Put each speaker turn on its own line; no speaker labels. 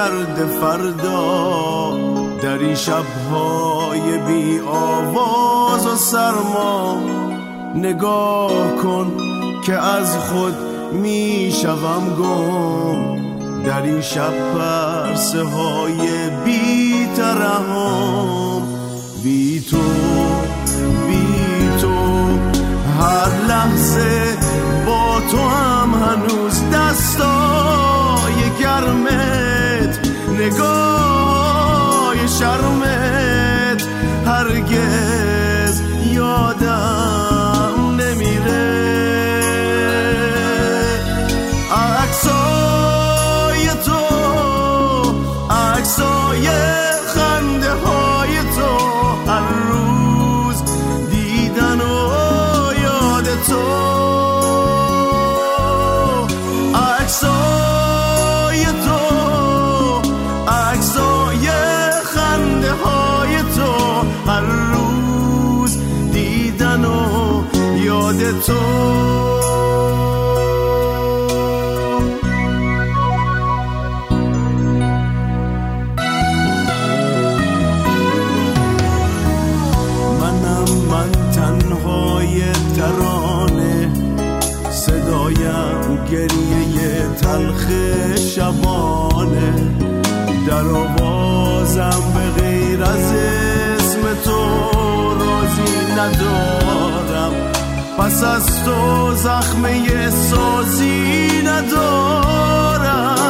درد فردا، در این شب‌های بی آواز و سرما نگاه کن که از خود می شوم گم، در این شب پرسه های بی ترحم. بی تو هر لحظه با تو هم هنوز دستای گرمت، نگاه شرمت هرگز یادم نمیره. عکسای تو، عکسای خنده های تو، هر روز دیدن و یاد تو. عکسای تو، عکسای خنده های تو، هر روز دیدن و یاد تو. ترانه صدایم گریه تلخ شبانه، در آوازم به غیر از اسم تو رازی ندارم، پس از تو زخمه سازی ندارم.